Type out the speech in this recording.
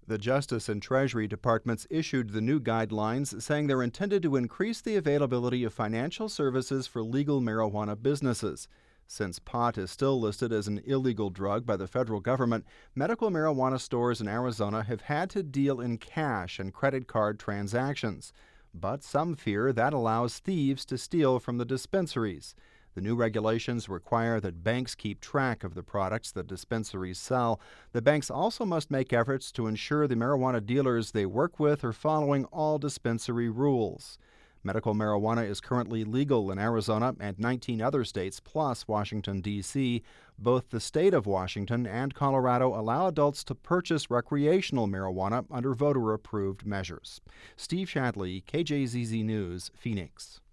The Justice and Treasury Departments issued the new guidelines, saying they're intended to increase the availability of financial services for legal marijuana businesses. Since pot is still listed as an illegal drug by the federal government, medical marijuana stores in Arizona have had to deal in cash and credit card transactions. But some fear that allows thieves to steal from the dispensaries. The new regulations require that banks keep track of the products that dispensaries sell. The banks also must make efforts to ensure the marijuana dealers they work with are following all dispensary rules. Medical marijuana is currently legal in Arizona and 19 other states, plus Washington, D.C. Both the state of Washington and Colorado allow adults to purchase recreational marijuana under voter-approved measures. Steve Shadley, KJZZ News, Phoenix.